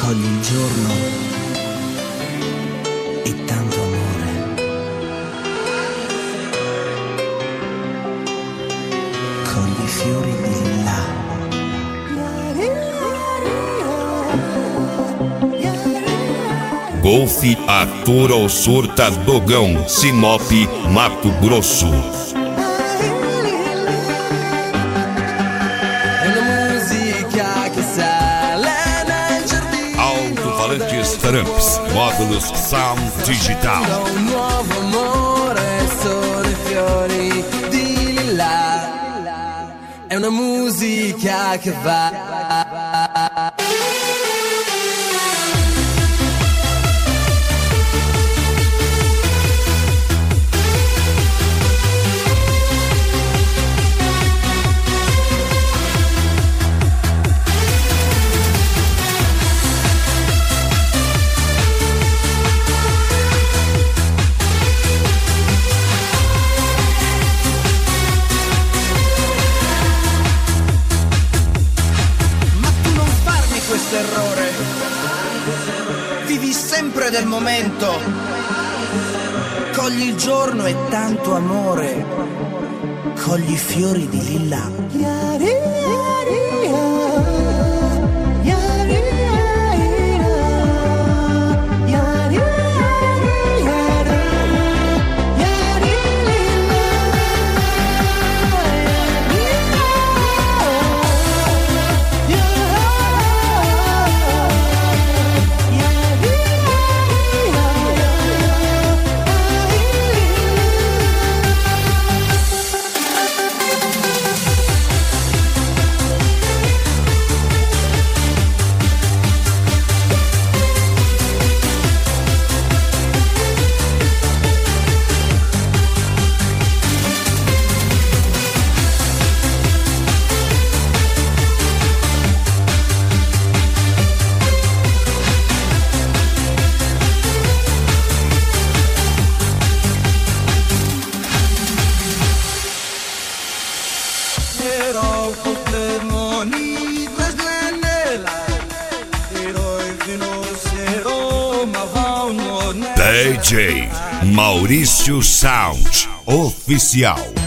cogli il giorno e tanto amore. Cogli i fiori di lilla. Golfe Arthur ao Surta Dogão, Sinop, Mato Grosso. Alto-falantes Tramps, módulos Sound Digital. Un nuovo amore, sono i fiori di lilla. È una musica che va. Errore, vivi sempre del momento, cogli il giorno e tanto amore, cogli i fiori di lilla. DJ Maurício Sound Oficial.